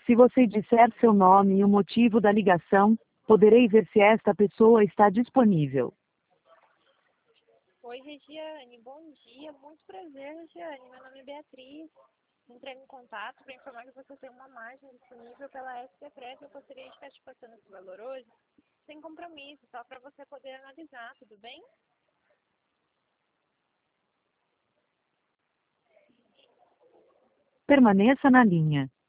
Se você disser seu nome e o motivo da ligação, poderei ver se esta pessoa está disponível. Oi, Regiane, bom dia, muito prazer, Regiane. Meu nome é Beatriz. Entrei em contato para informar que você tem uma margem disponível pela SP-Press. Eu gostaria de estar te passando esse valor hoje, sem compromisso, só para você poder analisar, tudo bem? Permaneça na linha.